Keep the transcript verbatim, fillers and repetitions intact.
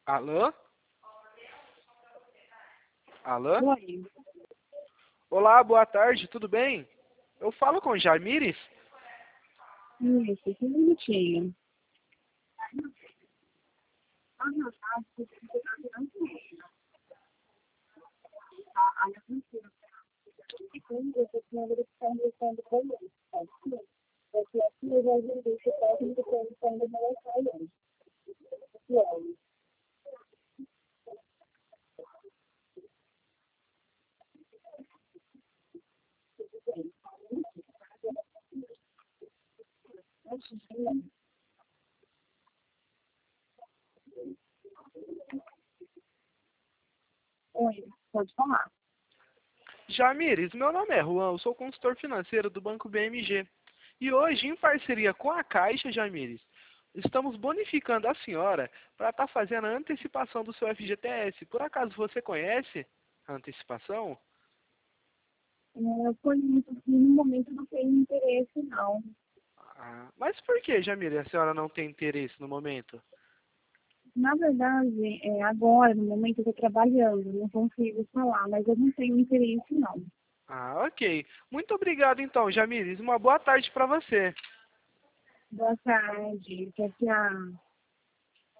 Alô? Alô? Oi. Olá, boa tarde, tudo bem? Eu falo com Jamires? Isso, um minutinho. Oi, pode falar. Jamires, meu nome é Juan, eu sou consultor financeiro do Banco B M G. E hoje, em parceria com a Caixa, Jamires, estamos bonificando a senhora para estar fazendo a antecipação do seu F G T S. Por acaso você conhece a antecipação? Eu conheço que no momento não tenho interesse, não. Ah, mas por que, Jamires, a senhora não tem interesse no momento? Na verdade, é, agora, no momento, eu estou trabalhando, não consigo falar, mas eu não tenho interesse, não. Ah, ok. Muito obrigado então, Jamires. Uma boa tarde para você. Boa tarde, tchau, tchau.